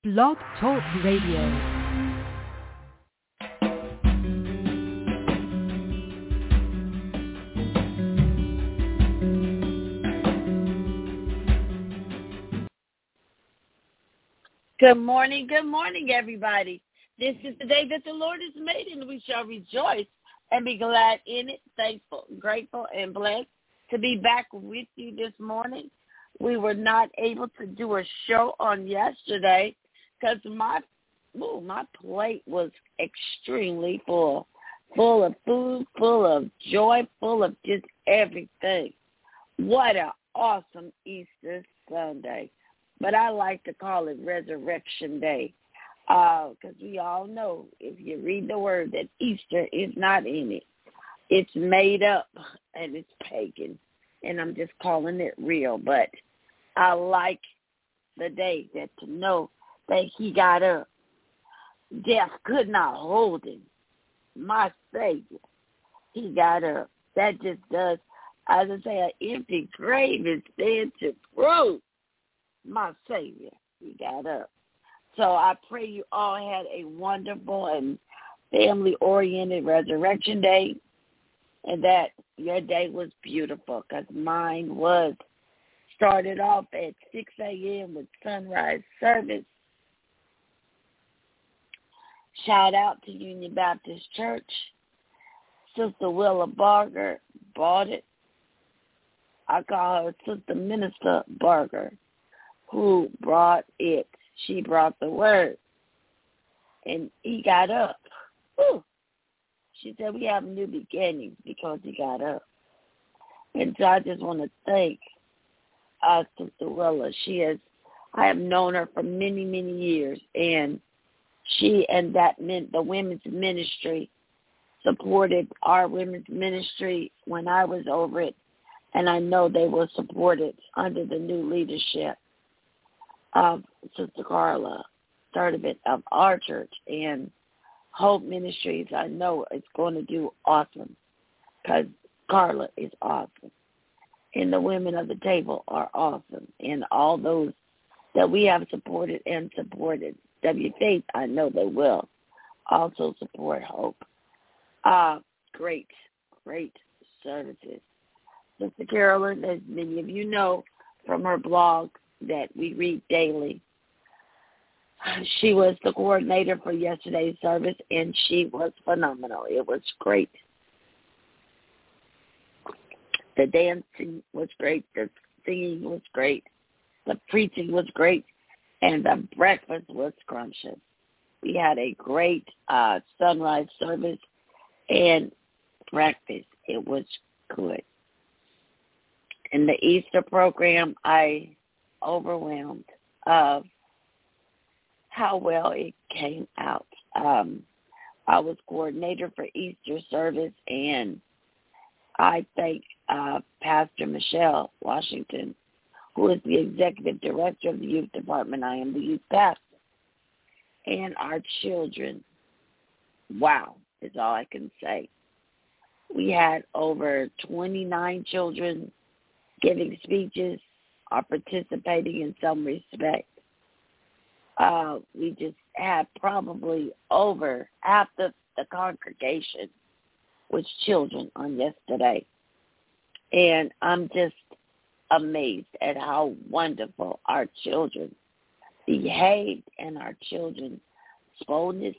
Blog Talk Radio. Good morning, everybody. This is the day that the Lord has made, and we shall rejoice and be glad in it, thankful, grateful, and blessed to be back with you this morning. We were not able to do a show on yesterday because my plate was extremely full of food, full of joy, full of just everything. What an awesome Easter Sunday. But I like to call it Resurrection Day because we all know, if you read the word, that Easter is not in it. It's made up and it's pagan, and I'm just calling it real. But I like the day that to know that he got up. Death could not hold him. My Savior, he got up. That just does, as I say, an empty grave is dead to prove. My Savior, he got up. So I pray you all had a wonderful and family-oriented Resurrection Day, and that your day was beautiful, because mine was. Started off at 6 a.m. with sunrise service. Shout out to Union Baptist Church. Sister Willa Barger bought it. I call her Sister Minister Barger, who brought it. She brought the word. And he got up. Whew. She said, we have new beginnings because he got up. And so I just want to thank Sister Willa. I have known her for many, many years. And she and the women's ministry supported our women's ministry when I was over it. And I know they will support it under the new leadership of Sister Carla Sturdivant of our church, and Hope Ministries. I know it's going to do awesome because Carla is awesome, and the women of the table are awesome, and all those that we have supported and supported WFaith, I know they will also support Hope. Great services. Sister Carolyn, as many of you know from her blog that we read daily, she was the coordinator for yesterday's service, and she was phenomenal. It was great. The dancing was great. The singing was great. The preaching was great. And the breakfast was scrumptious. We had a great sunrise service and breakfast. It was good. In the Easter program, I overwhelmed of how well it came out. I was coordinator for Easter service, and I thank Pastor Michelle Washington, who is the executive director of the youth department. I am the youth pastor. And our children, wow, is all I can say. We had over 29 children giving speeches or participating in some respect. We just had probably over half the congregation was children on yesterday. And I'm just amazed at how wonderful our children behaved and our children's boldness.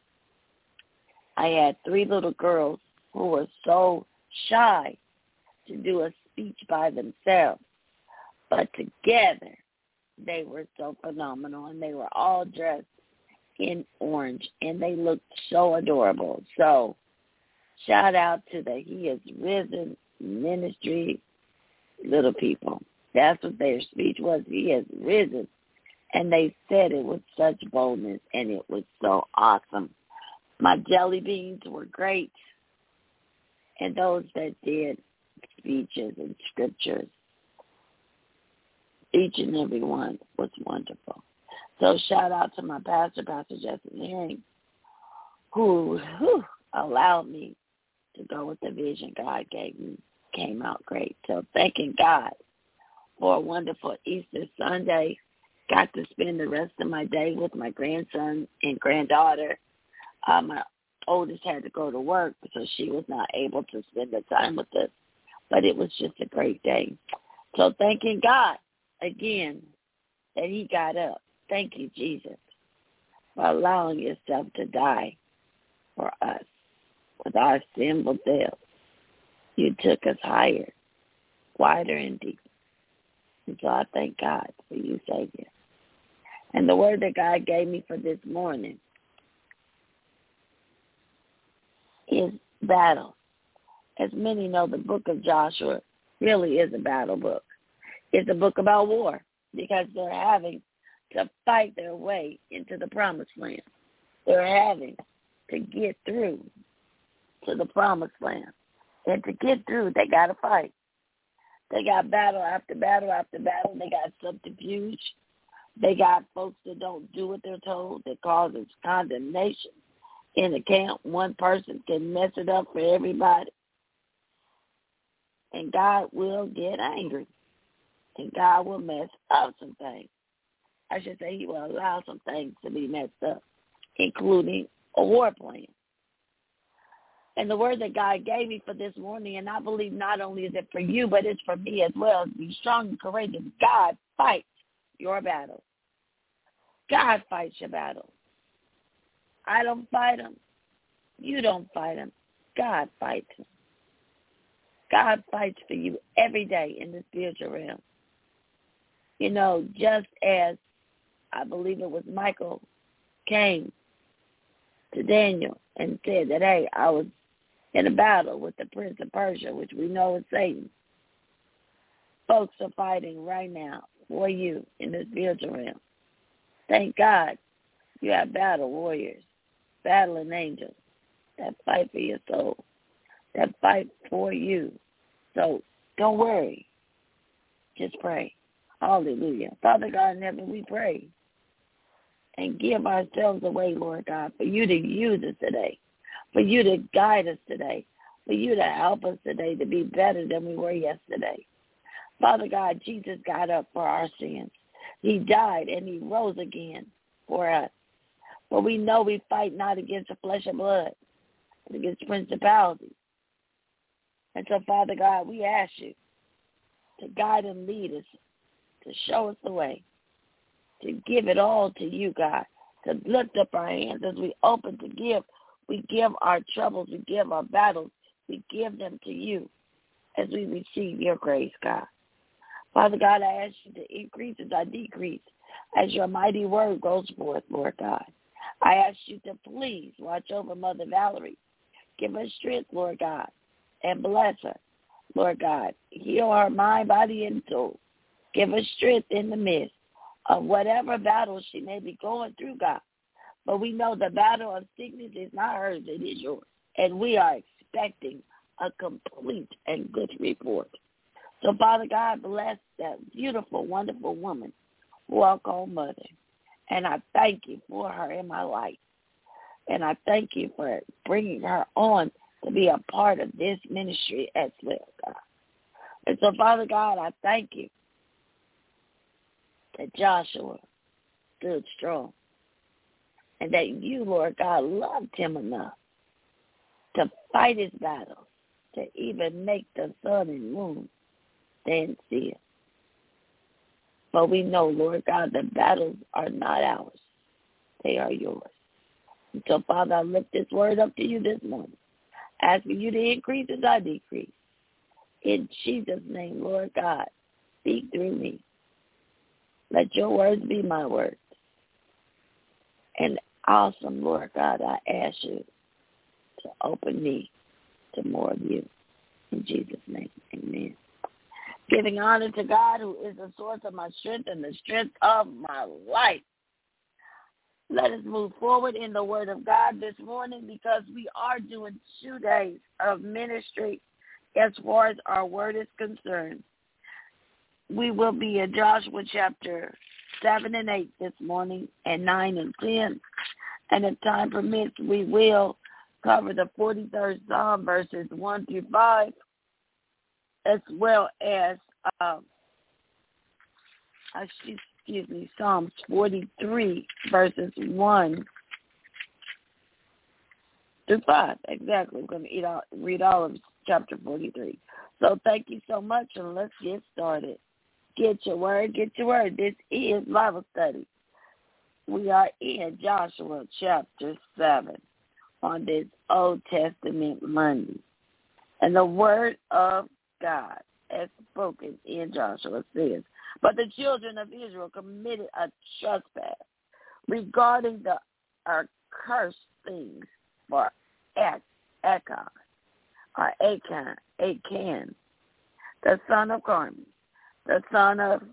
I had 3 little girls who were so shy to do a speech by themselves, but together they were so phenomenal, and they were all dressed in orange, and they looked so adorable. So shout out to the He is Risen ministry little people. That's what their speech was. He has risen. And they said it with such boldness, and it was so awesome. My jelly beans were great. And those that did speeches and scriptures, each and every one was wonderful. So shout out to my pastor, Pastor Justin Herring, who allowed me to go with the vision God gave me. Came out great. So thanking God for a wonderful Easter Sunday. got to spend the rest of my day with my grandson and granddaughter. My oldest had to go to work, so she was not able to spend the time with us. But it was just a great day. So thanking God again that he got up. Thank you, Jesus, for allowing yourself to die for us. With our sinful death, you took us higher, wider, and deeper. And so I thank God for you, Savior. And the word that God gave me for this morning is battle. As many know, the book of Joshua really is a battle book. It's a book about war because they're having to fight their way into the promised land. They're having to get through to the promised land. And to get through, they got to fight. They got battle after battle after battle. They got subterfuge. They got folks that don't do what they're told that causes condemnation in the camp. One person can mess it up for everybody. And God will get angry. And God will mess up some things. I should say he will allow some things to be messed up, including a war plan. And the word that God gave me for this morning, and I believe not only is it for you, but it's for me as well, be strong and courageous. God fights your battle. God fights your battle. I don't fight them. You don't fight them. God fights them. God fights for you every day in the spiritual realm. You know, just as I believe it was Michael came to Daniel and said that, hey, I was in a battle with the prince of Persia, which we know is Satan. Folks are fighting right now for you in the spiritual realm. Thank God you have battle warriors, battling angels that fight for your soul, that fight for you. So don't worry. Just pray. Hallelujah. Father God in heaven, we pray and give ourselves away, Lord God, for you to use us today, for you to guide us today, for you to help us today to be better than we were yesterday. Father God, Jesus got up for our sins. He died and he rose again for us. But we know we fight not against the flesh and blood, but against principalities. And so, Father God, we ask you to guide and lead us, to show us the way, to give it all to you, God, to lift up our hands as we open to give. We give our troubles, we give our battles, we give them to you as we receive your grace, God. Father God, I ask you to increase as I decrease, as your mighty word goes forth, Lord God. I ask you to please watch over Mother Valerie. Give her strength, Lord God, and bless her, Lord God. Heal her mind, body, and soul. Give her strength in the midst of whatever battle she may be going through, God. But we know the battle of sickness is not hers, it is yours. And we are expecting a complete and good report. So, Father God, bless that beautiful, wonderful woman who I'll call Mother. And I thank you for her in my life. And I thank you for bringing her on to be a part of this ministry as well, God. And so, Father God, I thank you that Joshua stood strong and that you, Lord God, loved him enough to fight his battles, to even make the sun and moon stand still. But we know, Lord God, the battles are not ours. They are yours. And so, Father, I lift this word up to you this morning, asking you to increase as I decrease. In Jesus' name, Lord God, speak through me. Let your words be my words. And awesome, Lord God, I ask you to open me to more of you. In Jesus' name, amen. Giving honor to God, who is the source of my strength and the strength of my life. Let us move forward in the word of God this morning because we are doing 2 days of ministry as far as our word is concerned. We will be in Joshua chapter 7 and 8 this morning and 9 and 10. And if time permits, we will cover the 43rd Psalm, verses 1 through 5, as well as Psalms 43, verses 1 through 5. Exactly. We're going to read all of chapter 43. So thank you so much, and let's get started. Get your word, get your word. This is Bible study. We are in Joshua chapter 7 on this Old Testament Monday. And the word of God, as spoken in Joshua, says, but the children of Israel committed a trespass regarding the accursed things for Achan, the son of Carmi, the son of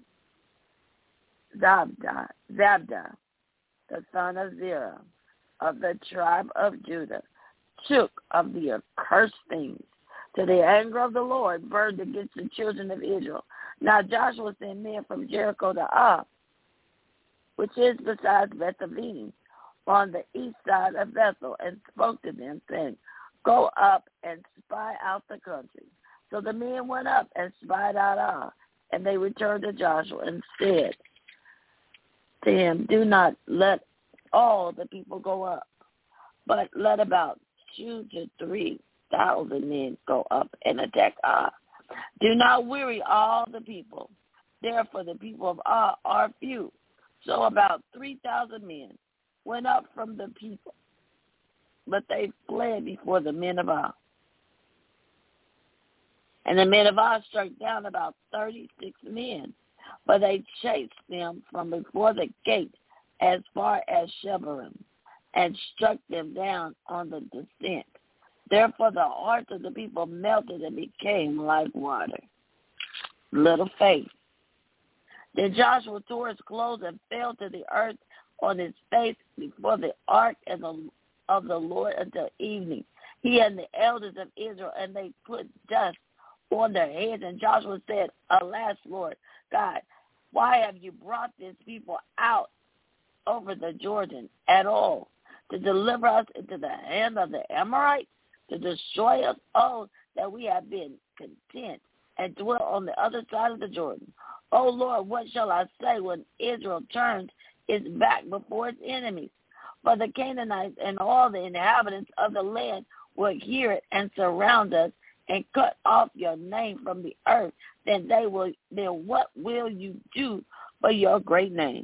Zabda, the son of Zerah, of the tribe of Judah, took of the accursed things. To the anger of the Lord burned against the children of Israel. Now Joshua sent men from Jericho to Ai, which is beside Beth-aven, on the east side of Bethel, and spoke to them, saying, go up and spy out the country. So the men went up and spied out Ai, and they returned to Joshua and said to him, do not let all the people go up, but let about 2,000 to 3,000 men go up and attack Ai. Do not weary all the people. Therefore the people of Ai are few. So about 3,000 men went up from the people, but they fled before the men of Ai. And the men of Ai struck down about 36 men, but they chased them from before the gate as far as Shebarim, and struck them down on the descent. Therefore the hearts of the people melted and became like water. Little faith. Then Joshua tore his clothes and fell to the earth on his face before the ark of the Lord until evening. He and the elders of Israel, and they put dust on their heads. And Joshua said, alas, Lord God, why have you brought this people out over the Jordan at all, to deliver us into the hand of the Amorites, to destroy us? Oh, that we have been content and dwell on the other side of the Jordan. Oh, Lord, what shall I say when Israel turns its back before its enemies? For the Canaanites and all the inhabitants of the land will hear it and surround us and cut off your name from the earth. Then what will you do for your great name?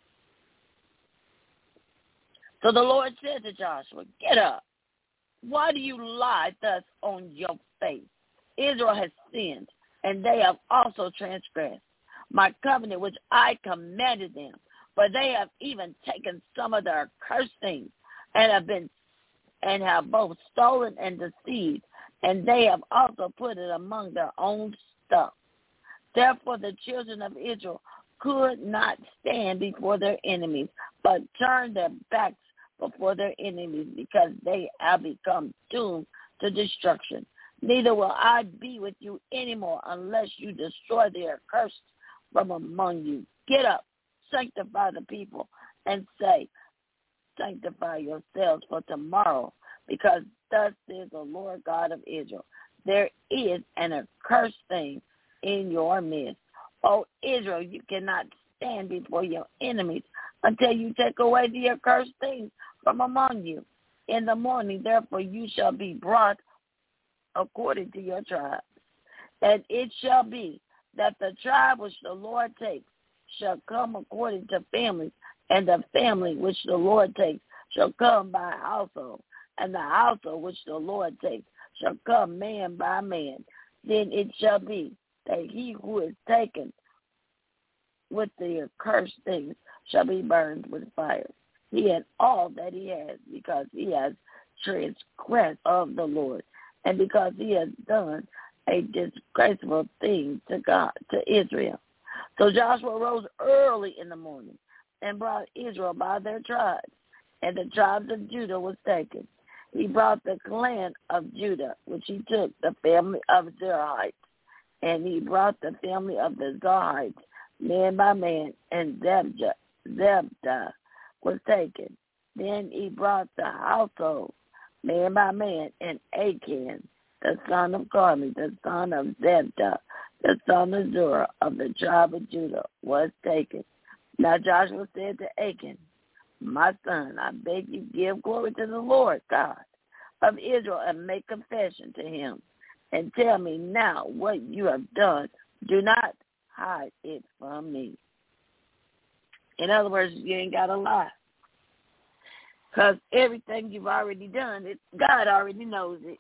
So the Lord said to Joshua, get up. Why do you lie thus on your face? Israel has sinned, and they have also transgressed my covenant which I commanded them. For they have even taken some of their accursed things, and have both stolen and deceived, and they have also put it among their own stuff. Therefore the children of Israel could not stand before their enemies, but turned their backs before their enemies, because they have become doomed to destruction. Neither will I be with you anymore unless you destroy their curse from among you. Get up, sanctify the people, and say, sanctify yourselves for tomorrow, because thus says the Lord God of Israel, there is an accursed thing in your midst. O Israel, you cannot stand before your enemies until you take away the accursed things from among you. In the morning, therefore, you shall be brought according to your tribes. And it shall be that the tribe which the Lord takes shall come according to families, and the family which the Lord takes shall come by household, and the household which the Lord takes shall come man by man. Then it shall be that he who is taken with the accursed things shall be burned with fire, he and all that he has, because he has transgressed of the Lord, and because he has done a disgraceful thing to God, to Israel. So Joshua rose early in the morning and brought Israel by their tribes, and the tribes of Judah was taken. He brought the clan of Judah, which he took, the family of Zerahites, and he brought the family of the Zerahites, man by man, and Zebdah was taken. Then he brought the household, man by man, and Achan, the son of Carmi, the son of Zebdah, the son of Zerah, of the tribe of Judah, was taken. Now Joshua said to Achan, my son, I beg you, give glory to the Lord God of Israel and make confession to him. And tell me now what you have done. Do not hide it from me. In other words, you ain't got to lie. Because everything you've already done, God already knows it.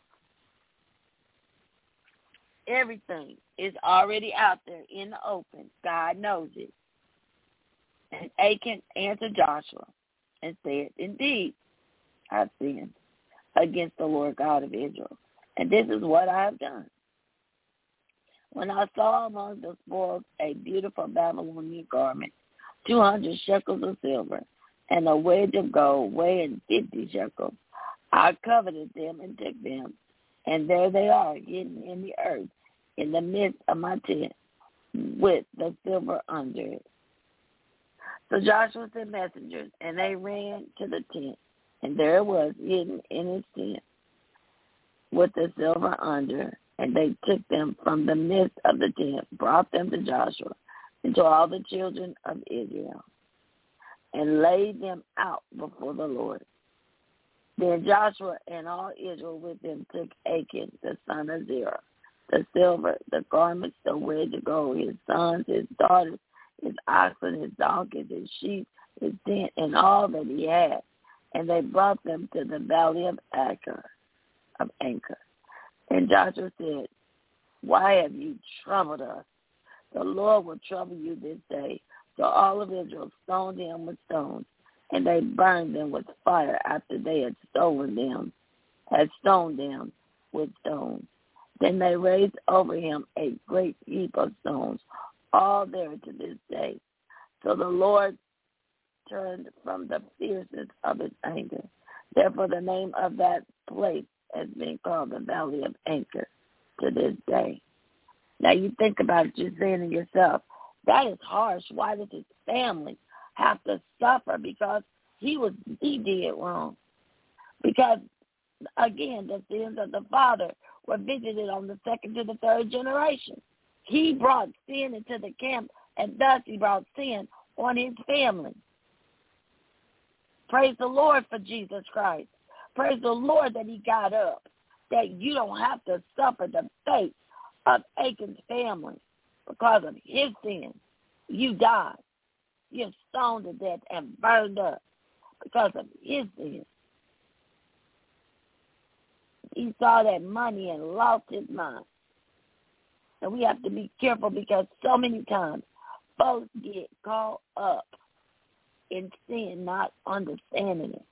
Everything is already out there in the open. God knows it. And Achan answered Joshua and said, indeed, I've sinned against the Lord God of Israel, and this is what I have done. When I saw among the spoils a beautiful Babylonian garment, 200 shekels of silver, and a wedge of gold weighing 50 shekels, I coveted them and took them, and there they are, hidden in the earth, in the midst of my tent, with the silver under it. So Joshua sent messengers, and they ran to the tent, and there it was, hidden in his tent, with the silver under. And they took them from the midst of the tent, brought them to Joshua and to all the children of Israel, and laid them out before the Lord. Then Joshua and all Israel with them took Achan, the son of Zerah, the silver, the garments, the wedge of gold, his sons, his daughters, his oxen, his donkeys, his sheep, his tent, and all that he had. And they brought them to the valley of Anchor. And Joshua said, why have you troubled us? The Lord will trouble you this day. So all of Israel stoned him with stones, and they burned them with fire after they had stoned them with stones. Then they raised over him a great heap of stones, all there to this day. So the Lord turned from the fierceness of his anger. Therefore the name of that place has been called the Valley of Anchor to this day. Now you think about it, you're saying to yourself, that is harsh. Why does his family have to suffer? Because he did wrong. Because, again, the sins of the father were visited on the second to the third generation. He brought sin into the camp, and thus he brought sin on his family. Praise the Lord for Jesus Christ. Praise the Lord that he got up, that you don't have to suffer the fate of Achan's family because of his sins. You died. You're stoned to death and burned up because of his sins. He saw that money and lost his mind. And we have to be careful because so many times folks get caught up in sin, not understanding it.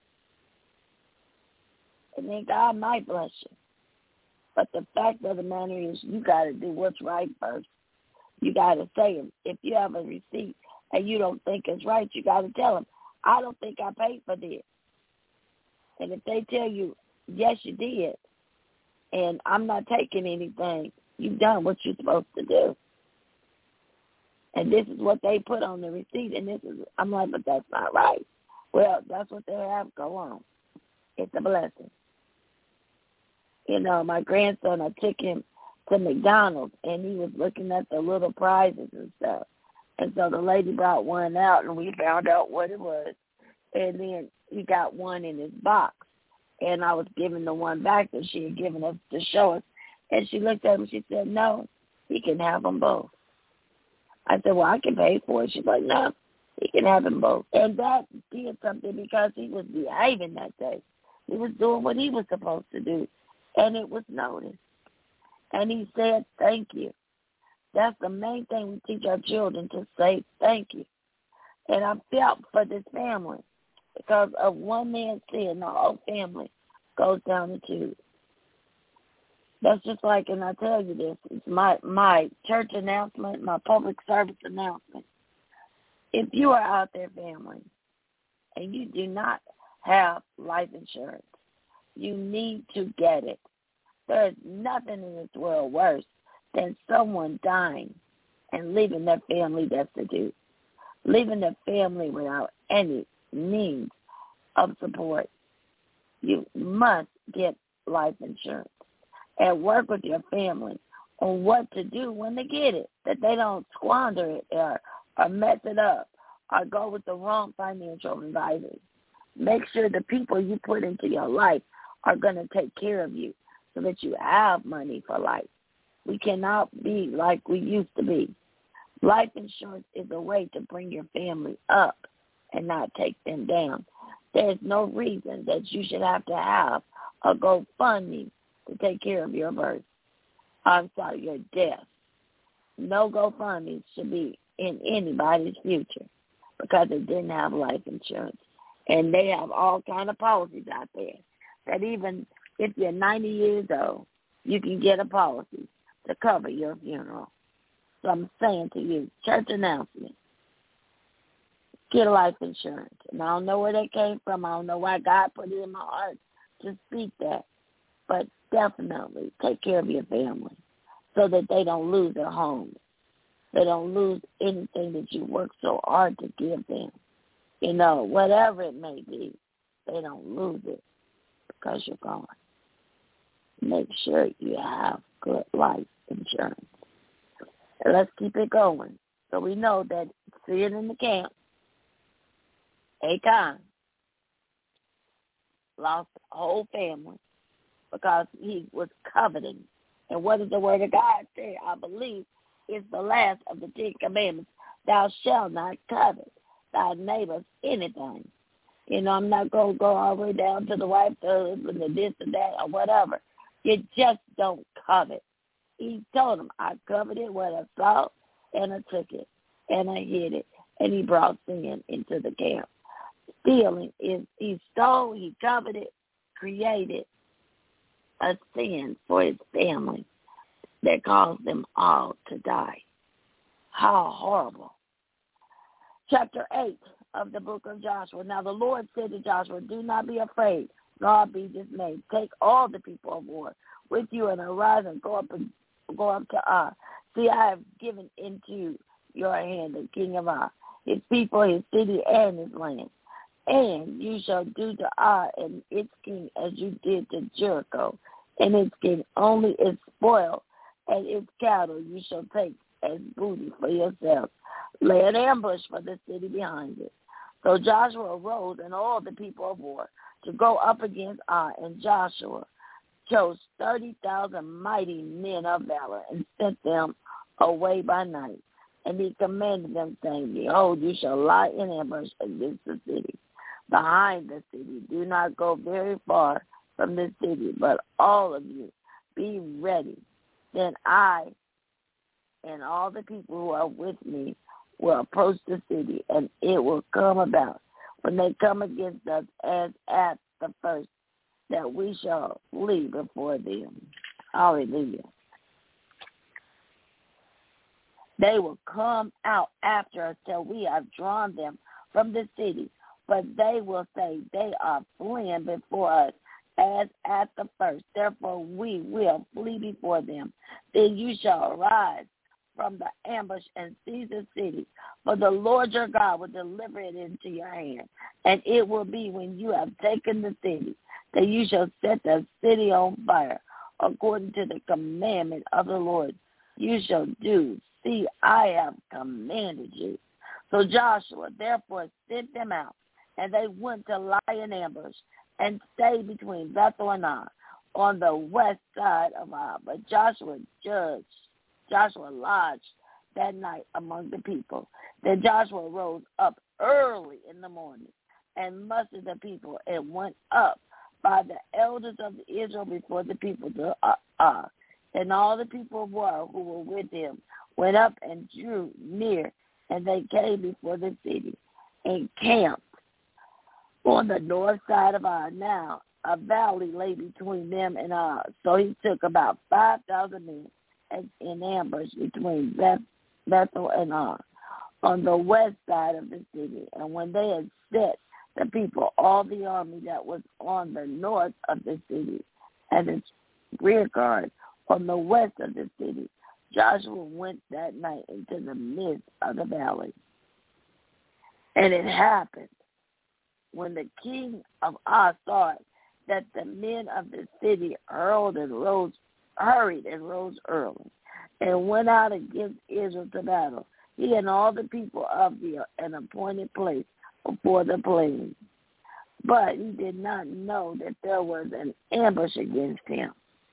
And then God might bless you. But the fact of the matter is you got to do what's right first. You got to say, if you have a receipt and you don't think it's right, you got to tell them, I don't think I paid for this. And if they tell you, yes, you did, and I'm not taking anything, you've done what you're supposed to do. And this is what they put on the receipt, and I'm like, but that's not right. Well, that's what they have. Go on. It's a blessing. You know, my grandson, I took him to McDonald's, and he was looking at the little prizes and stuff. And so the lady brought one out, and we found out what it was. And then he got one in his box. And I was giving the one back that she had given us to show us. And she looked at him, she said, no, he can have them both. I said, well, I can pay for it. She's like, no, he can have them both. And that did something because he was behaving that day. He was doing what he was supposed to do. And it was noticed. And he said, thank you. That's the main thing we teach our children, to say thank you. And I felt for this family because of one man's sin, the whole family goes down the tube. That's just like, and I tell you this, it's my church announcement, my public service announcement. If you are out there, family, and you do not have life insurance, you need to get it. There's nothing in this world worse than someone dying and leaving their family destitute, leaving their family without any means of support. You must get life insurance and work with your family on what to do when they get it, that they don't squander it or mess it up or go with the wrong financial advisors. Make sure the people you put into your life are going to take care of you so that you have money for life. We cannot be like we used to be. Life insurance is a way to bring your family up and not take them down. There's no reason that you should have to have a GoFundMe to take care of your birth. Your death. No GoFundMe should be in anybody's future because they didn't have life insurance. And they have all kind of policies out there that even if you're 90 years old, you can get a policy to cover your funeral. So I'm saying to you, church announcement, get life insurance. And I don't know where that came from. I don't know why God put it in my heart to speak that. But definitely take care of your family so that they don't lose their homes. They don't lose anything that you work so hard to give them. You know, whatever it may be, they don't lose it because you're gone. Make sure you have good life insurance. And let's keep it going. So we know that seeing in the camp, Achan lost the whole family because he was coveting. And what does the word of God say? I believe it's the last of the 10 commandments. Thou shalt not covet thy neighbor's anything. You know, I'm not going to go all the way down to the wife, the husband, the this and that, or whatever. You just don't covet. He told him, I coveted what I saw, and I took it, and I hid it, and he brought sin into the camp. Stealing is, he stole, he coveted, created a sin for his family that caused them all to die. How horrible. Chapter 8 of the book of Joshua. Now the Lord said to Joshua, do not be afraid, nor be dismayed. Take all the people of war with you and arise and go up to Ar. See, I have given into your hand the king of Ar, his people, his city, and his land. And you shall do to Ar and its king as you did to Jericho, and its king only its spoil and its cattle you shall take as booty for yourselves. Lay an ambush for the city behind it. So Joshua arose and all the people of war to go up against Ai, and Joshua chose 30,000 mighty men of valor and sent them away by night. And he commanded them, saying, behold, you shall lie in ambush against the city, behind the city. Do not go very far from the city, but all of you be ready. Then I and all the people who are with me will approach the city, and it will come about when they come against us as at the first, that we shall flee before them. Hallelujah. They will come out after us till we have drawn them from the city, but they will say they are fleeing before us as at the first. Therefore we will flee before them. Then you shall arise from the ambush and seize the city, for the Lord your God will deliver it into your hand. And it will be when you have taken the city that you shall set the city on fire, according to the commandment of the Lord. You shall do. See, I have commanded you. So Joshua therefore sent them out, and they went to lie in ambush and stayed between Bethel and Ai on the west side of Ai. But Joshua lodged that night among the people. Then Joshua rose up early in the morning and mustered the people and went up by the elders of Israel before the people to Ai. And all the people of war who were with him went up and drew near, and they came before the city and camped on the north side of Ai. Now a valley lay between them and Ai. So he took about 5,000 men in ambush between Bethel and Ai on the west side of the city. And when they had set the people, all the army that was on the north of the city and its rear guard on the west of the city, Joshua went that night into the midst of the valley. And it happened when the king of Ai saw it, that the men of the city hurried and rose early, and went out against Israel to battle. he and all the people of an appointed place before the plain. But he did not know that there was an ambush against him.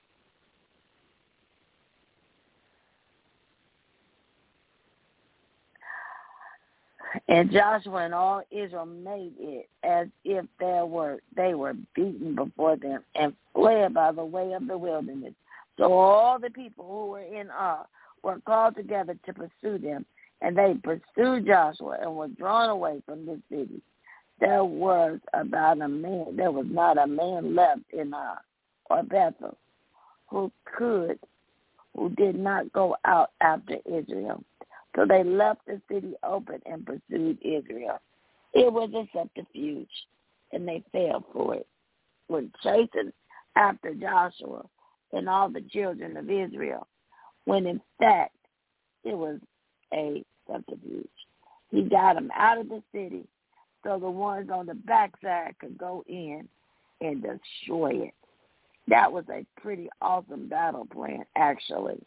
And Joshua and all Israel made it as if they were beaten before them and fled by the way of the wilderness. So all the people who were in Ai were called together to pursue them, and they pursued Joshua and were drawn away from the city. There was not a man left in Ai or Bethel who did not go out after Israel. So they left the city open and pursued Israel. It was a subterfuge, and they fell for it. When chasing after Joshua and all the children of Israel, when in fact it was a subterfuge. He got them out of the city so the ones on the backside could go in and destroy it. That was a pretty awesome battle plan, actually.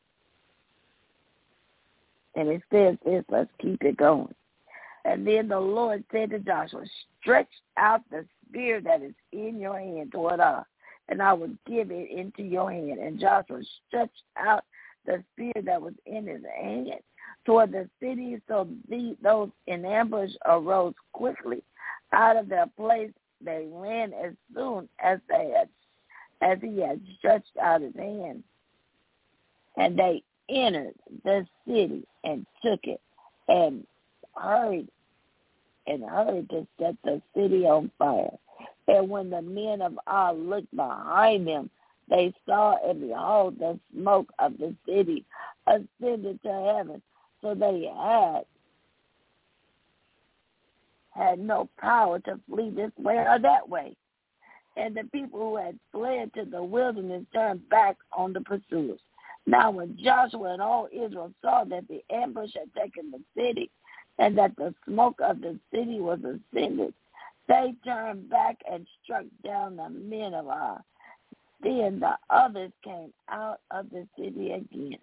And it says this, let's keep it going. And then the Lord said to Joshua, stretch out the spear that is in your hand toward us, and I will give it into your hand. And Joshua stretched out the spear that was in his hand toward the city, so those in ambush arose quickly out of their place. They ran as soon as he had stretched out his hand. And they entered the city and took it and hurried to set the city on fire. And when the men of Ai looked behind them, they saw and behold the smoke of the city ascended to heaven. So they had no power to flee this way or that way. And the people who had fled to the wilderness turned back on the pursuers. Now when Joshua and all Israel saw that the ambush had taken the city and that the smoke of the city was ascended, they turned back and struck down the men of Ai. Then the others came out of the city against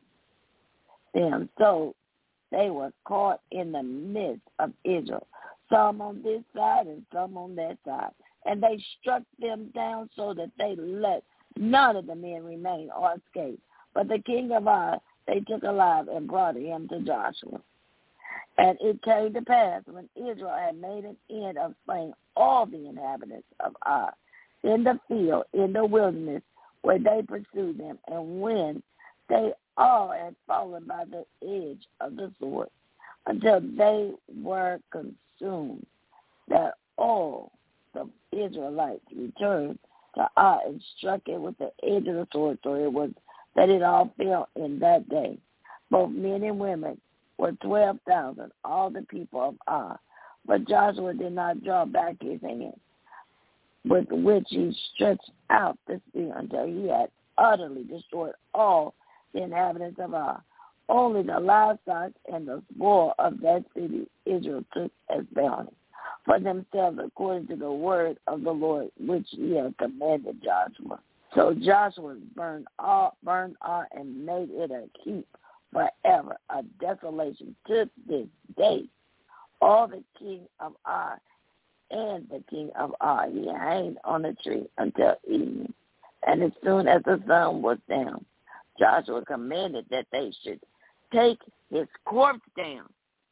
them. So they were caught in the midst of Israel, some on this side and some on that side. And they struck them down so that they let none of the men remain or escape. But the king of Ai they took alive and brought him to Joshua. And it came to pass, when Israel had made an end of slaying all the inhabitants of Ai in the field, in the wilderness, where they pursued them, and when they all had fallen by the edge of the sword, until they were consumed, that all the Israelites returned to Ai and struck it with the edge of the sword, so it was that it all fell in that day. Both men and women were 12,000, all the people of Ai. But Joshua did not draw back his hand, with which he stretched out the spear until he had utterly destroyed all the inhabitants of Ai. Only the livestock and the spoil of that city Israel took as bounty for themselves, according to the word of the Lord, which he had commanded Joshua. So Joshua burned Ai and made it a heap forever, a desolation to this day. All the king of Ai and the king of Ai, he hanged on a tree until evening. And as soon as the sun was down, Joshua commanded that they should take his corpse down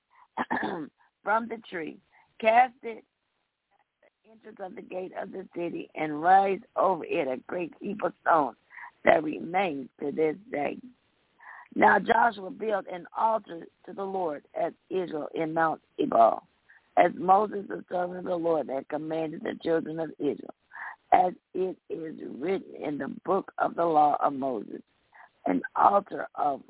from the tree, cast it entrance of the gate of the city, and raise over it a great heap of stones that remains to this day. Now Joshua built an altar to the Lord at Israel in Mount Ebal, as Moses, the servant of the Lord, had commanded the children of Israel, as it is written in the book of the law of Moses, an altar of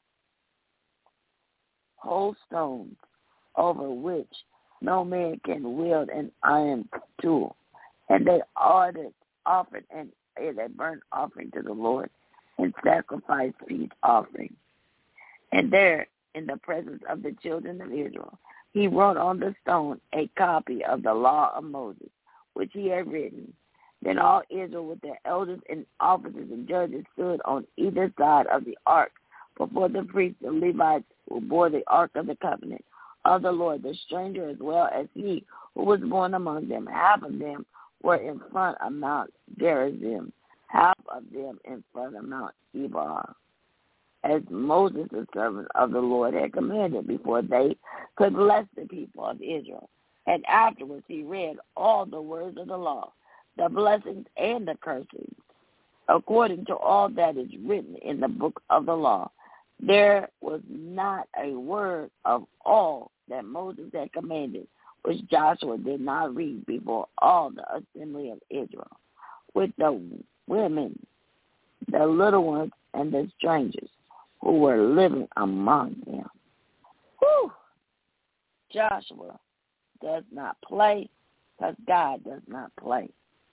whole stones, over which no man can wield an iron tool. And they offered a burnt offering to the Lord and sacrificed peace offering. And there, in the presence of the children of Israel, he wrote on the stone a copy of the law of Moses, which he had written. Then all Israel with their elders and officers and judges stood on either side of the ark before the priests and Levites who bore the ark of the covenant of the Lord, the stranger as well as he who was born among them. Half of them were in front of Mount Gerizim, half of them in front of Mount Ebal, as Moses, the servant of the Lord, had commanded before they could bless the people of Israel. And afterwards he read all the words of the law, the blessings and the curses, according to all that is written in the book of the law. There was not a word of all that Moses had commanded which Joshua did not read before all the assembly of Israel, with the women, the little ones, and the strangers who were living among them. Whew! Joshua does not play, because God does not play.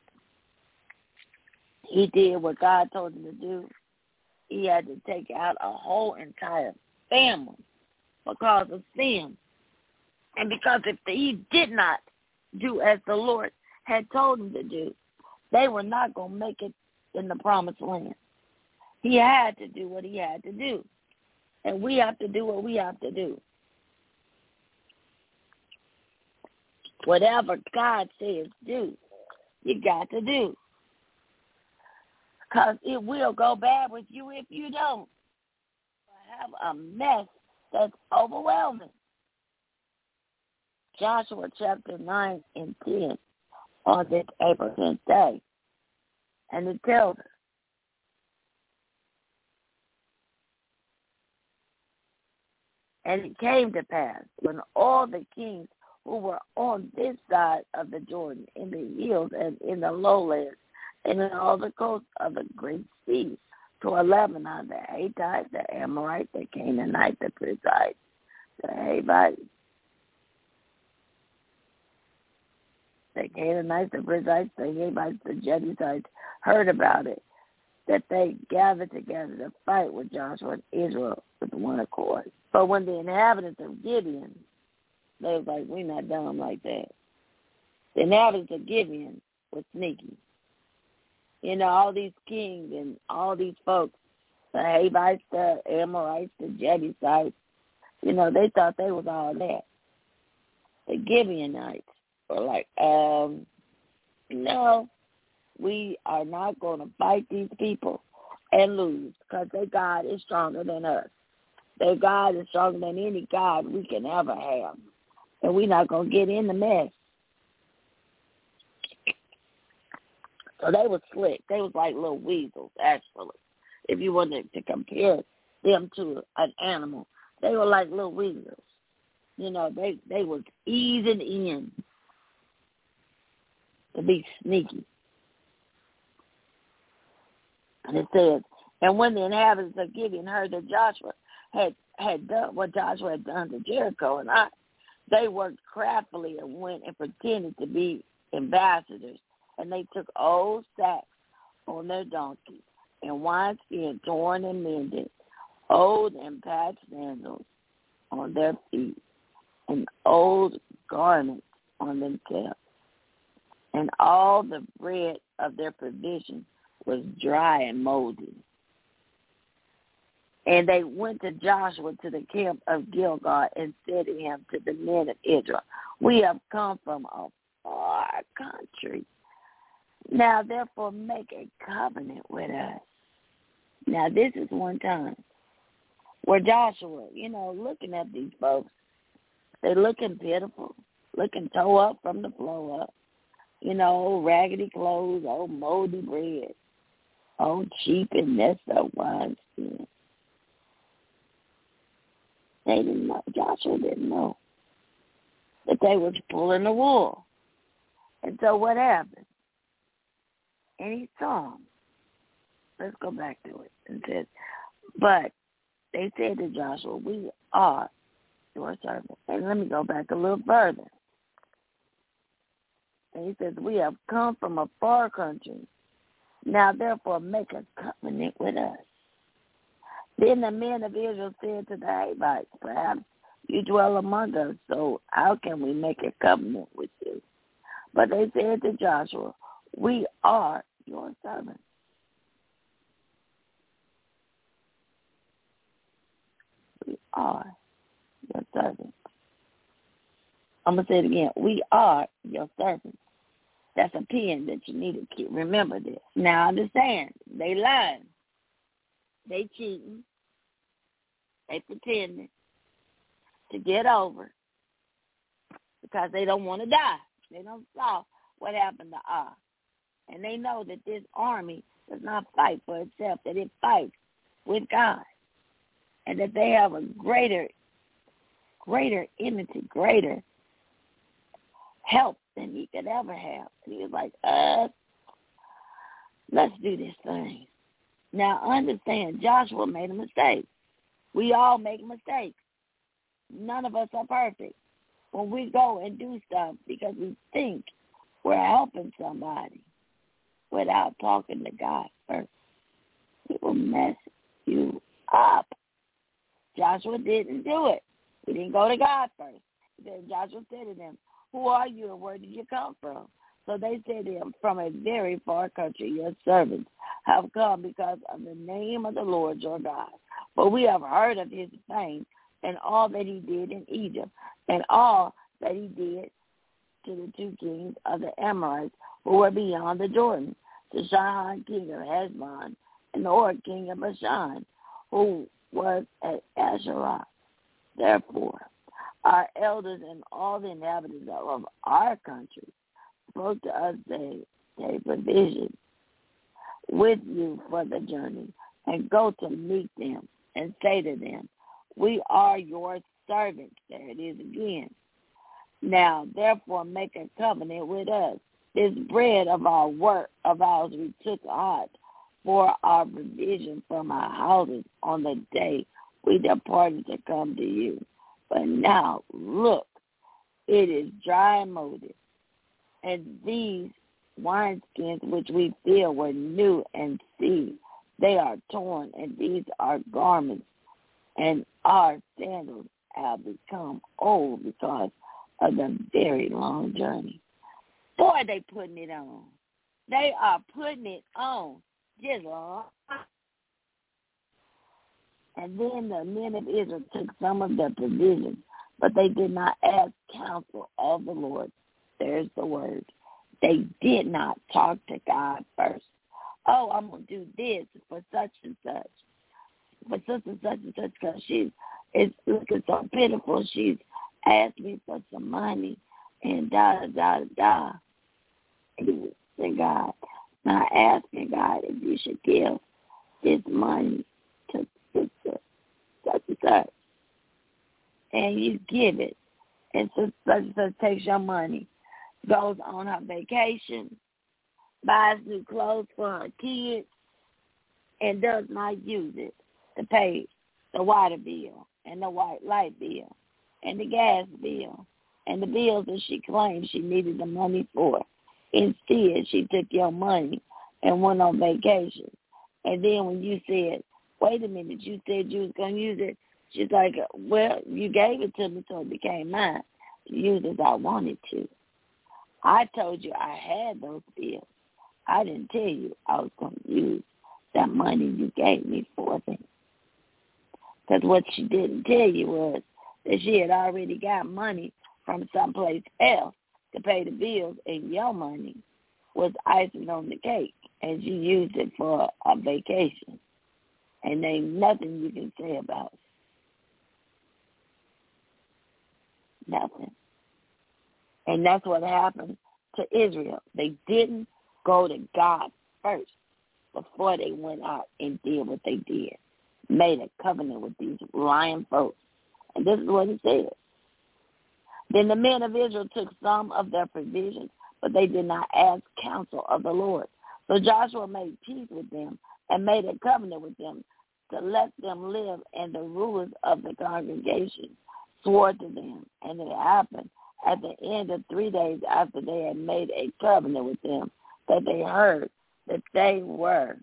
He did what God told him to do. He had to take out a whole entire family because of sin. And because if he did not do as the Lord had told him to do, they were not going to make it in the promised land. He had to do what he had to do. And we have to do what we have to do. Whatever God says do, you got to do. Because it will go bad with you if you don't. You'll have a mess that's overwhelming. Joshua chapter 9 and 10 on this April 10th day. And it tells us, and it came to pass when all the kings who were on this side of the Jordan, in the hills and in the lowlands, and in all the coasts of the great sea, to Lebanon, the Hittites, the Amorites, the Canaanites, the Perizzites, the Hivites, the Canaanites, the Perizzites, the Hivites, the Jebusites, heard about it, that they gathered together to fight with Joshua and Israel with one accord. But when the inhabitants of Gibeon, they was like, we're not dumb like that. The inhabitants of Gibeon were sneaky. You know, all these kings and all these folks, the Hivites, the Amorites, the Jebusites, you know, they thought they was all that. The Gibeonites were like, no, we are not going to fight these people and lose because their God is stronger than us. Their God is stronger than any God we can ever have. And we're not going to get in the mess. So they was slick. They was like little weasels, actually. If you wanted to compare them to an animal, they were like little weasels. You know, they was easing in to be sneaky. And it says, and when the inhabitants of Gibeon heard that Joshua had done what Joshua had done to Jericho and Ai, they worked craftily and went and pretended to be ambassadors. And they took old sacks on their donkeys and wineskin torn and mended, old and patched sandals on their feet, and old garments on themselves. And all the bread of their provision was dry and moldy. And they went to Joshua to the camp of Gilgal and said to him, to the men of Israel, we have come from a far country. Now, therefore, make a covenant with us. Now, this is one time where Joshua, you know, looking at these folks, they're looking pitiful, looking toe up from the floor up. You know, old raggedy clothes, old moldy bread, old cheap and messed up wineskin. They didn't know, Joshua didn't know that they was pulling the wool. And so what happened? And he saw them. Let's go back to it. And said, but they said to Joshua, we are your servants. And let me go back a little further. And he says, we have come from a far country. Now, therefore, make a covenant with us. Then the men of Israel said to the Hivites, perhaps you dwell among us, so how can we make a covenant with you? But they said to Joshua, we are your servants. We are your servants. I'm going to say it again. We are your servants. That's a pen that you need to keep. Remember this. Now understand, they lying. They cheating. They pretending to get over because they don't want to die. They don't saw what happened to Ah. And they know that this army does not fight for itself, that it fights with God. And that they have a greater enmity, greater help than he could ever have. And he was like, let's do this thing. Now understand, Joshua made a mistake. We all make mistakes. None of us are perfect. When we go and do stuff because we think we're helping somebody without talking to God first, it will mess you up. Joshua didn't do it. He didn't go to God first. Then Joshua said to them, who are you and where did you come from? So they said to him, from a very far country, your servants have come because of the name of the Lord your God. For we have heard of his fame and all that he did in Egypt and all that he did to the two kings of the Amorites who were beyond the Jordan, to Sihon, king of Heshbon, and Og, king of Bashan, who was at Asherah. Therefore, our elders and all the inhabitants of our country spoke to us, they provision with you for the journey, and go to meet them and say to them, we are your servants. There it is again. Now, therefore, make a covenant with us. This bread of our work of ours we took out for our provision from our houses on the day we departed to come to you. But now, look, it is dry and molded, and these wineskins which we filled were new, and see, they are torn, and these are garments, and our sandals have become old because of the very long journey. Boy, they putting it on. They are putting it on. Just and then the men of Israel took some of their provisions, but they did not ask counsel of the Lord. There's the word. They did not talk to God first. Oh, I'm going to do this for such and such, for such and such and such, because she's looking so pitiful. She's asked me for some money, and da-da-da-da. And God, not asking God if you should give this money to such and such. And you give it. And such and such takes your money, goes on her vacation, buys new clothes for her kids, and does not use it to pay the water bill and the white light bill and the gas bill and the bills that she claimed she needed the money for. Instead, she took your money and went on vacation. And then when you said, wait a minute, you said you was going to use it, she's like, well, you gave it to me so it became mine to use as I wanted to. I told you I had those bills. I didn't tell you I was going to use that money you gave me for them. Because what she didn't tell you was that she had already got money from someplace else to pay the bills, and your money was icing on the cake, and she used it for a vacation. And there ain't nothing you can say about it. Nothing. And that's what happened to Israel. They didn't go to God first before they went out and did what they did. Made a covenant with these lying folks. And this is what he said. Then the men of Israel took some of their provisions, but they did not ask counsel of the Lord. So Joshua made peace with them and made a covenant with them to let them live, and the rulers of the congregation swore to them. And it happened at the end of 3 days after they had made a covenant with them that they heard that they were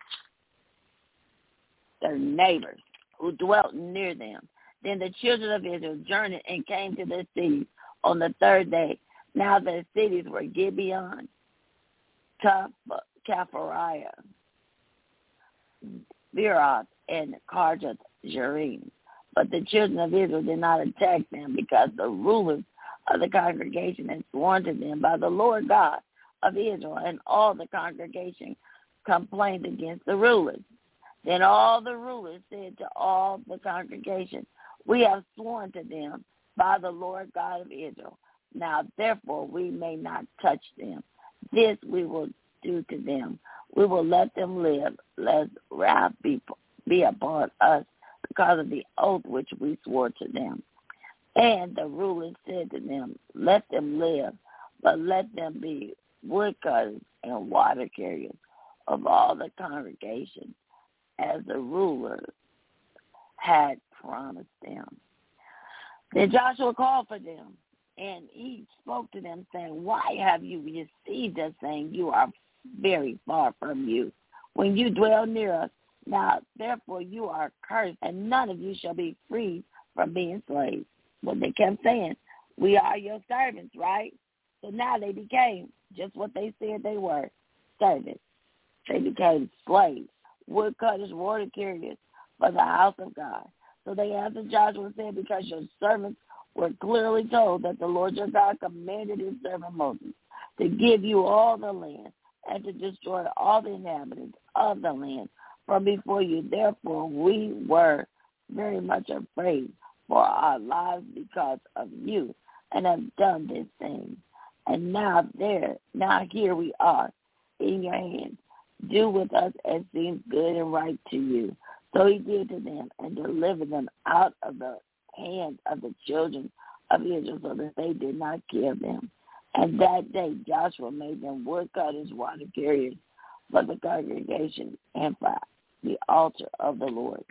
their neighbors who dwelt near them. Then the children of Israel journeyed and came to their cities on the 3rd day. Now their cities were Gibeon, Kaphariah, Beeroth, and Kirjath Jearim. But the children of Israel did not attack them, because the rulers of the congregation had sworn to them by the Lord God of Israel, and all the congregation complained against the rulers. Then all the rulers said to all the congregation, we have sworn to them by the Lord God of Israel. Now therefore we may not touch them. This we will do to them. We will let them live, lest wrath be upon us because of the oath which we swore to them. And the rulers said to them, let them live, but let them be woodcutters and water carriers of all the congregation, as the rulers had promised them. Then Joshua called for them, and he spoke to them, saying, why have you received us, saying, you are very far from you, when you dwell near us? Now, therefore, you are cursed, and none of you shall be free from being slaves. Well, they kept saying, we are your servants, right? So now they became just what they said they were, servants. They became slaves, woodcutters, water carriers for the house of God. So they answered Joshua and said, because your servants were clearly told that the Lord your God commanded his servant Moses to give you all the land and to destroy all the inhabitants of the land from before you. Therefore, we were very much afraid for our lives because of you, and have done this thing. And now here we are in your hands. Do with us as seems good and right to you. So he did to them, and delivered them out of the hands of the children of Israel, so that they did not kill them. And that day Joshua made them woodcutters, water carriers for the congregation, and for the altar of the Lord,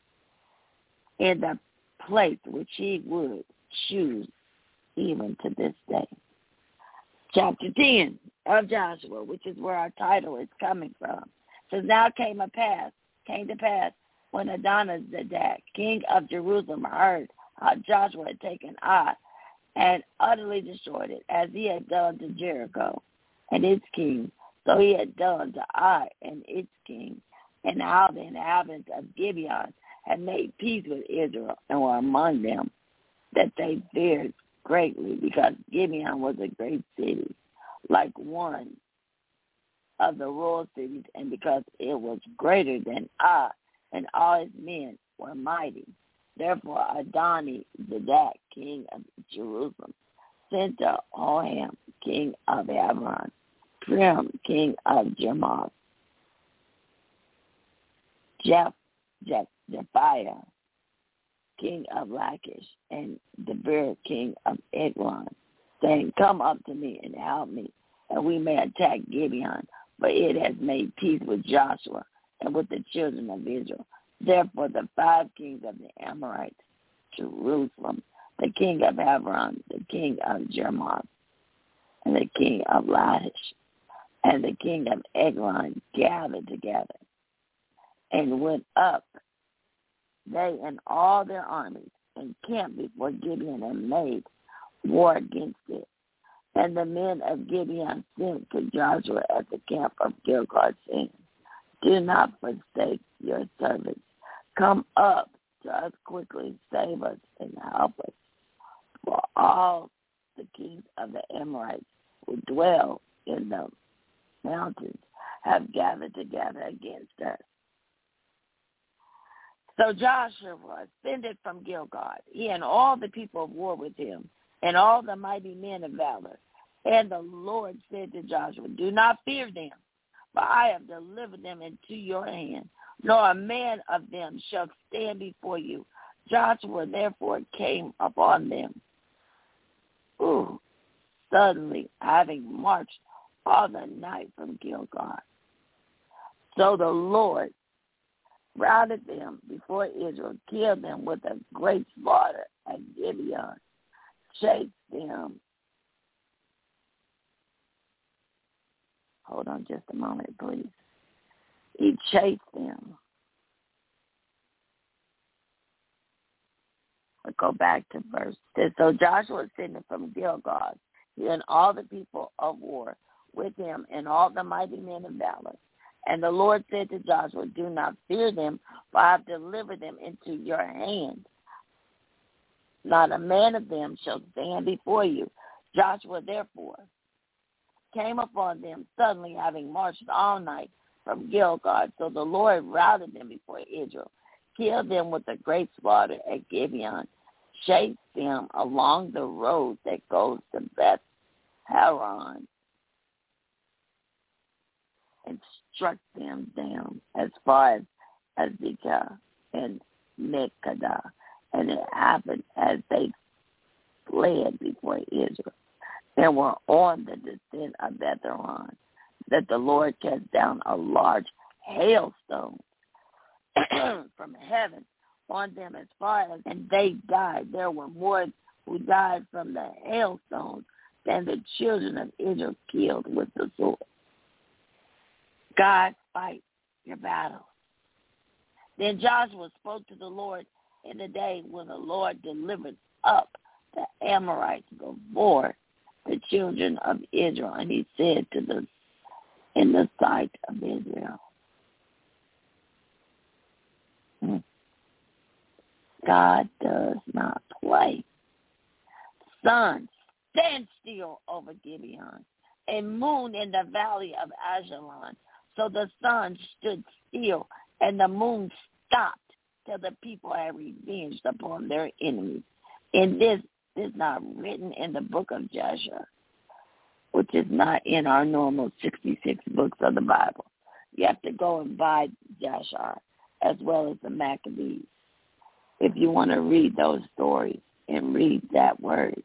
in the place which he would choose, even to this day. Chapter 10 of Joshua, which is where our title is coming from, says, now came to pass, when Adonizedek, king of Jerusalem, heard how Joshua had taken Ai and utterly destroyed it, as he had done to Jericho and its king, so he had done to Ai and its king, and how the inhabitants of Gibeon had made peace with Israel and were among them, that they feared greatly, because Gibeon was a great city, like one of the royal cities, and because it was greater than Ai, and all his men were mighty. Therefore Adonizedek, king of Jerusalem, sent to Hoham, king of Hebron, Prim, king of Jarmuth, Japhiah, king of Lachish, and Debir, king of Eglon, saying, come up to me and help me, and we may attack Gibeon, for it has made peace with Joshua and with the children of Israel. Therefore the 5 kings of the Amorites, Jerusalem, the king of Hebron, the king of Jarmuth, and the king of Lachish, and the king of Eglon gathered together, and went up, they and all their armies, and camped before Gibeon, and made war against it. And the men of Gibeon sent to Joshua at the camp of Gilgal, saying, do not forsake your servants. Come up to us quickly, save us, and help us. For all the kings of the Amorites who dwell in the mountains have gathered together against us. So Joshua ascended from Gilgal, he and all the people of war with him, and all the mighty men of valor. And the Lord said to Joshua, do not fear them, for I have delivered them into your hand, nor a man of them shall stand before you. Joshua therefore came upon them, suddenly, having marched all the night from Gilgal. So the Lord routed them before Israel, killed them with a great slaughter at Gibeon, chased them. Hold on just a moment, please. He chased them. I'll go back to verse 10. So Joshua ascended from Gilgal, he and all the people of war with him, and all the mighty men of valor. And the Lord said to Joshua, do not fear them, for I have delivered them into your hand. Not a man of them shall stand before you. Joshua therefore came upon them suddenly, having marched all night from Gilgal. So the Lord routed them before Israel, killed them with a great slaughter at Gibeon, chased them along the road that goes to Beth Haran, and struck them down as far as Azekah and Mekada. And it happened as they fled before Israel and were on the descent of Beth-horon, that the Lord cast down a large hailstone from heaven on them as far as, and they died. There were more who died from the hailstones than the children of Israel killed with the sword. God fight your battles. Then Joshua spoke to the Lord in the day when the Lord delivered up the Amorites before the children of Israel, and he said to them in the sight of Israel, God does not play. Sun, stand still over Gibeon, and moon in the valley of Ajalon. So the sun stood still, and the moon stopped till the people had revenged upon their enemies. And this is not written in the book of Joshua, which is not in our normal 66 books of the Bible. You have to go and buy Joshua as well as the Maccabees if you want to read those stories and read that word.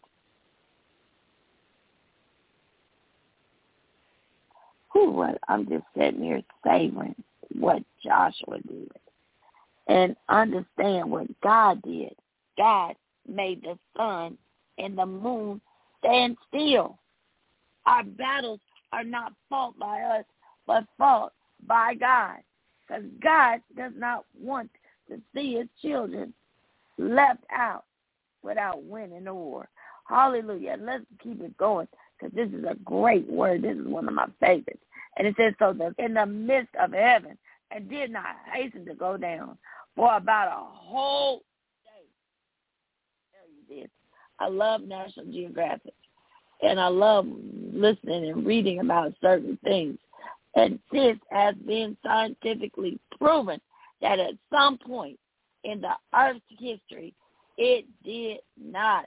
I'm just sitting here savoring what Joshua did and understand what God did. God made the sun and the moon stand still. Our battles are not fought by us, but fought by God. Because God does not want to see his children left out without winning the war. Hallelujah. Let's keep it going, because this is a great word. This is one of my favorites. And it says, so that in the midst of heaven, and did not hasten to go down for about a whole day. Tell you this, I love National Geographic, and I love listening and reading about certain things. And this has been scientifically proven that at some point in the Earth's history, it did not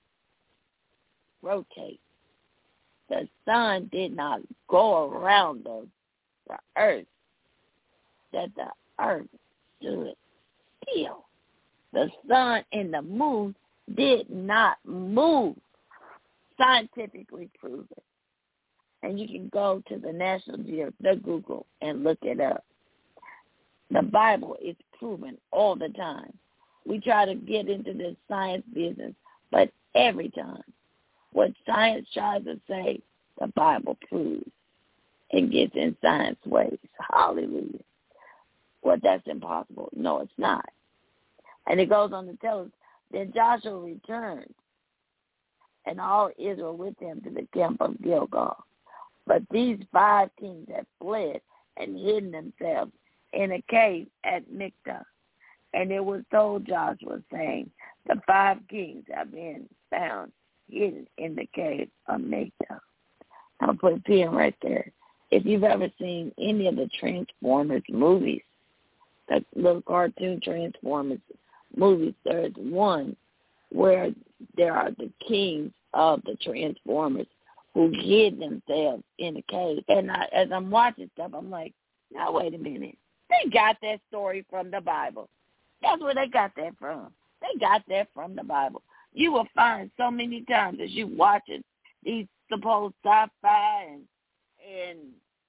rotate. The sun did not go around the earth, that the earth stood still. The sun and the moon did not move. Scientifically proven. And you can go to the National Geographic, the Google, and look it up. The Bible is proven all the time. We try to get into this science business, but every time what science tries to say, the Bible proves and gets in science ways. Hallelujah. Well, that's impossible. No, it's not. And it goes on to tell us, then Joshua returned, and all Israel with him to the camp of Gilgal. But these 5 kings had fled and hidden themselves in a cave at Mictah. And it was told Joshua, saying, the 5 kings have been found hidden in the cave of Mictah. I'll put a pin right there. If you've ever seen any of the Transformers movies, the little cartoon Transformers movies, there's one where there are the kings of the Transformers who hid themselves in a cave. And as I'm watching stuff, I'm like, now wait a minute. They got that story from the Bible. That's where they got that from. They got that from the Bible. You will find so many times as you watching these supposed sci-fi and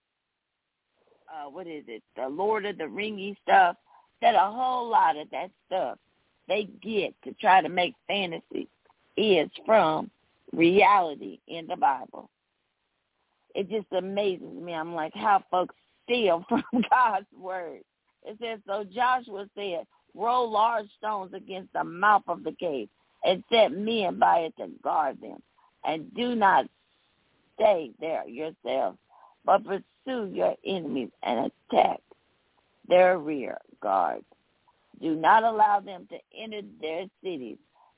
what is it, the Lord of the Ringy stuff, that a whole lot of that stuff they get to try to make fantasy is from reality in the Bible. It just amazes me. I'm like, how folks steal from God's word. It says, so Joshua said, roll large stones against the mouth of the cave and set men by it to guard them. And do not stay there yourselves, but pursue your enemies and attack their rear guards. Do not allow them to enter their cities,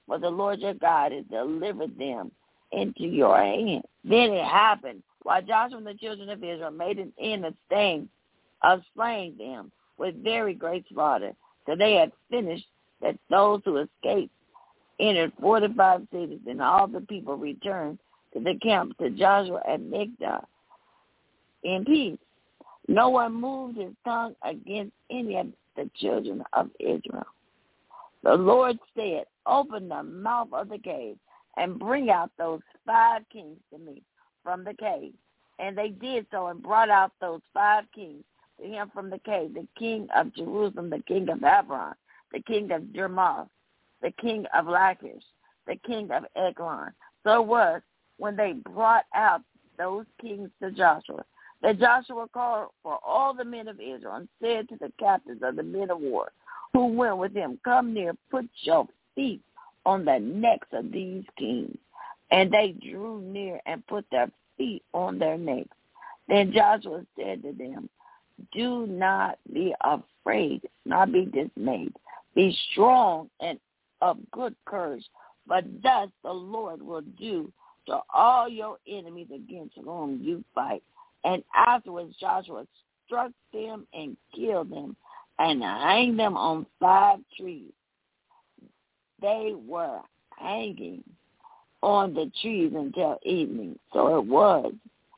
for the Lord your God has delivered them into your hand. Then it happened, while Joshua and the children of Israel made an end of slaying them with very great slaughter, till they had finished, that those who escaped entered 45 cities, and all the people returned to the camp to Joshua at Migdol in peace. No one moved his tongue against any of the children of Israel. The Lord said, open the mouth of the cave and bring out those 5 kings to me from the cave. And they did so and brought out those 5 kings to him from the cave, the king of Jerusalem, the king of Hebron, the king of Jermoth, the king of Lachish, the king of Eglon. So it was, when they brought out those kings to Joshua, that Joshua called for all the men of Israel and said to the captains of the men of war who went with him, come near, put your feet on the necks of these kings. And they drew near and put their feet on their necks. Then Joshua said to them, do not be afraid, nor be dismayed. Be strong and of good courage, but thus the Lord will do to all your enemies against whom you fight. And afterwards Joshua struck them and killed them and hanged them on 5 trees. They were hanging on the trees until evening. So it was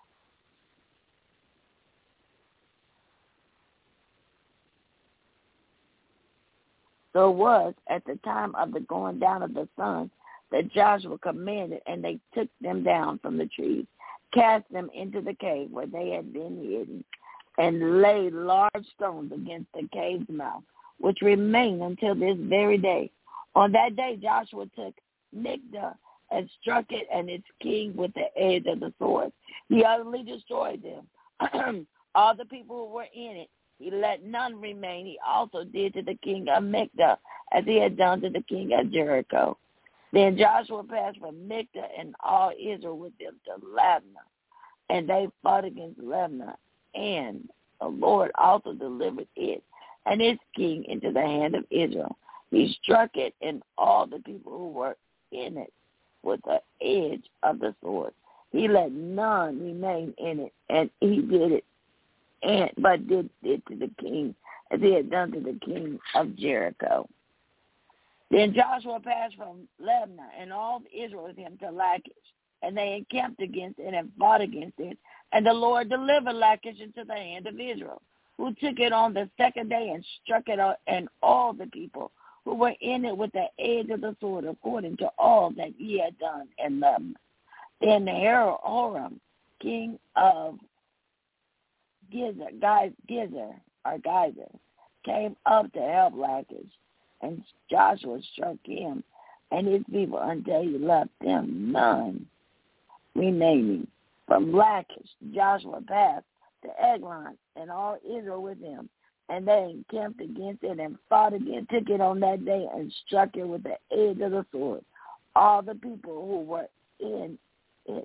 at the time of the going down of the sun that Joshua commanded, and they took them down from the trees, cast them into the cave where they had been hidden, and laid large stones against the cave's mouth, which remain until this very day. On that day Joshua took Migdol and struck it and its king with the edge of the sword. He utterly destroyed them. All the people who were in it, he let none remain. He also did to the king of Migdol as he had done to the king of Jericho. Then Joshua passed from Migdol and all Israel with them to Libnah, and they fought against Libnah, and the Lord also delivered it and its king into the hand of Israel. He struck it and all the people who were in it with the edge of the sword. He let none remain in it, and he did it, but did it to the king as he had done to the king of Jericho. Then Joshua passed from Libnah and all Israel with him to Lachish, and they encamped against it and fought against it. And the Lord delivered Lachish into the hand of Israel, who took it on the second day and struck it, and all the people who were in it with the edge of the sword, according to all that he had done in Libnah. Then Horam, king of Gezer, came up to help Lachish, and Joshua struck him and his people until he left them none remaining. From Lachish Joshua passed to Eglon and all Israel with him, and they encamped against it and fought against, took it on that day and struck it with the edge of the sword. All the people who were in it,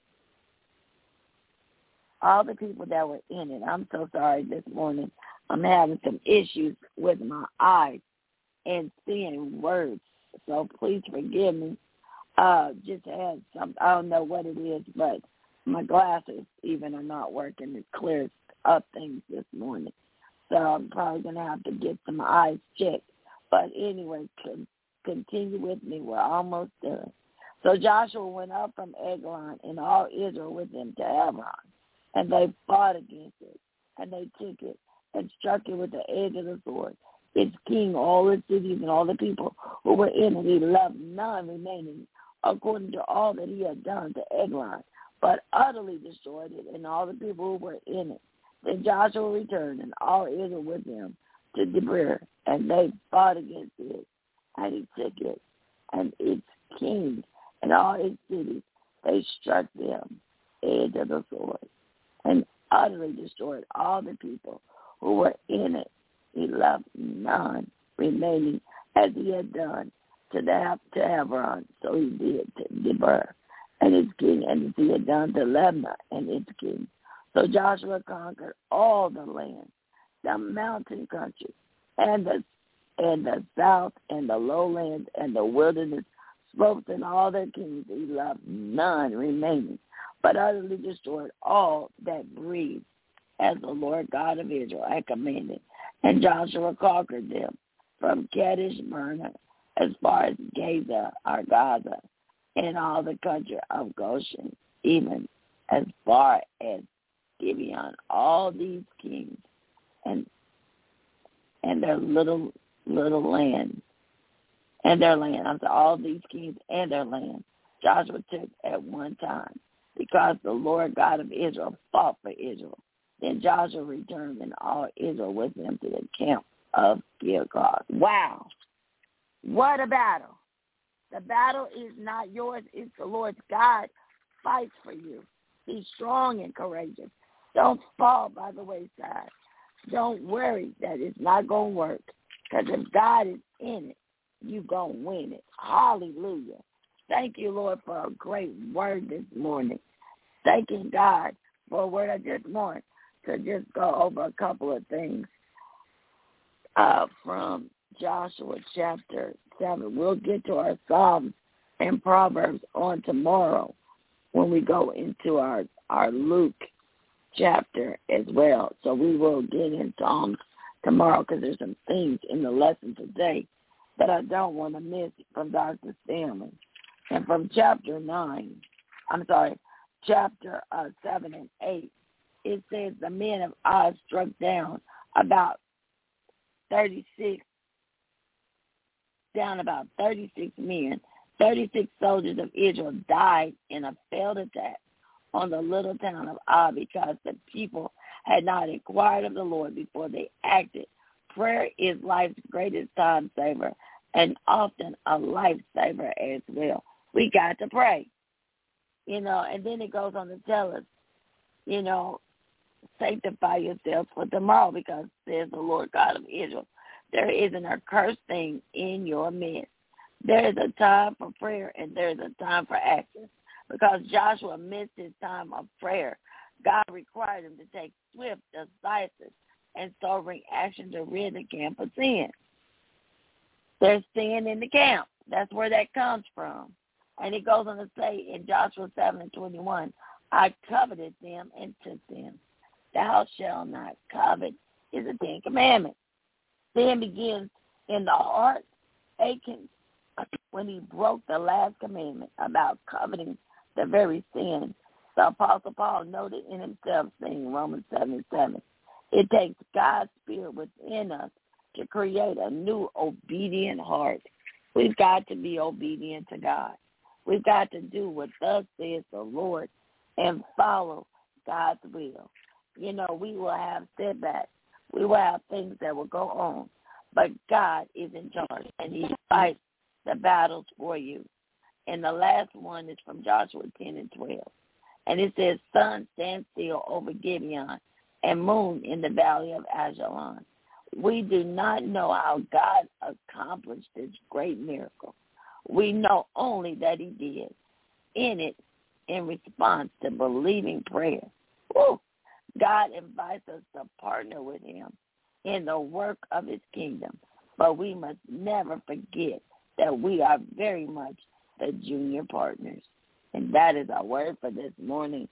all the people that were in it. I'm so sorry this morning. I'm having some issues with my eyes and seeing words, so please forgive me. Just had some, I don't know what it is, but my glasses even are not working. It clears up things this morning. So I'm probably going to have to get some eyes checked. But anyway, continue with me. We're almost done. So Joshua went up from Eglon and all Israel with him to Hebron, and they fought against it, and they took it and struck it with the edge of the sword. Its king, all its cities, and all the people who were in it, he left none remaining, according to all that he had done to Eglon, but utterly destroyed it, and all the people who were in it. Then Joshua returned, and all Israel with him to Debir, and they fought against it, and he took it, and its king, and all its cities. They struck them, edge of the sword, and utterly destroyed all the people who were in it. He left none remaining, as he had done to Hebron. So he did to Debir and its king, and as he had done to Libnah and its king. So Joshua conquered all the land, the mountain country, and the south, and the lowlands, and the wilderness, ropes and all their kings. He loved none remaining, but utterly destroyed all that breathed, as the Lord God of Israel had commanded. And Joshua conquered them from Kadesh Barnea as far as Gaza, Gaza, and all the country of Goshen, even as far as Gibeon. All these kings and their little land, and their land. All these kings and their land Joshua took at one time, because the Lord God of Israel fought for Israel. Then Joshua returned, and all Israel with him, to the camp of Gilgal. Wow. What a battle. The battle is not yours. It's the Lord's. God fights for you. Be strong and courageous. Don't fall by the wayside. Don't worry that it's not going to work, because if God is in it, you're going to win it. Hallelujah. Thank you, Lord, for a great word this morning. Thanking God for a word I just want to just go over a couple of things from Joshua chapter 7. We'll get to our Psalms and Proverbs on tomorrow when we go into our Luke chapter as well. So we will get in Psalms tomorrow, because there's some things in the lesson today that I don't want to miss from Dr. Stanley. And from chapter 7 and 8, it says the men of Oz struck down about 36 men. 36 soldiers of Israel died in a failed attack on the little town of Ai, because the people had not inquired of the Lord before they acted. Prayer is life's greatest time saver, and often a lifesaver as well. We got to pray, and then it goes on to tell us, sanctify yourselves for tomorrow, because says the Lord God of Israel, there is an accursed thing in your midst. There is a time for prayer, and there is a time for action. Because Joshua missed his time of prayer, God required him to take swift, decisive, and sobering action to rid the camp of sin. There's sin in the camp. That's where that comes from. And it goes on to say in Joshua 7:21, I coveted them and took them. Thou shalt not covet is the 10 Commandments. Sin begins in the heart, Achan, when he broke the last commandment about coveting the very sin. The Apostle Paul noted in himself, saying Romans 7:7, it takes God's Spirit within us to create a new obedient heart. We've got to be obedient to God. We've got to do what thus says the Lord and follow God's will. We will have setbacks. We will have things that will go on. But God is in charge, and he fights the battles for you. And the last one is from Joshua 10:12. And it says, sun, stand still over Gibeon, and moon in the valley of Ajalon. We do not know how God accomplished this great miracle. We know only that he did in response to believing prayer. Woo! God invites us to partner with him in the work of his kingdom. But we must never forget that we are very much the junior partners. And that is our word for this morning.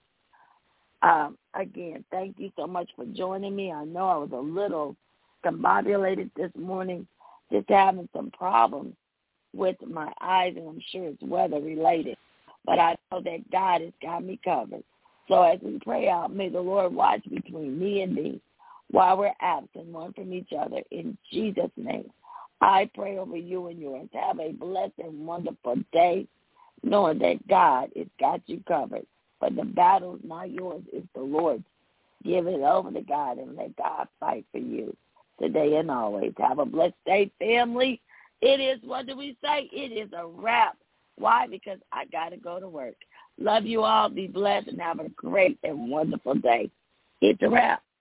Again, thank you so much for joining me. I know I was a little combobulated this morning, just having some problems with my eyes, and I'm sure it's weather-related. But I know that God has got me covered. So as we pray out, may the Lord watch between me and thee while we're absent one from each other. In Jesus' name, I pray over you and yours. Have a blessed and wonderful day, knowing that God has got you covered. But the battle is not yours, it's the Lord's. Give it over to God and let God fight for you today and always. Have a blessed day, family. It is, what do we say? It is a wrap. Why? Because I got to go to work. Love you all. Be blessed and have a great and wonderful day. It's a wrap.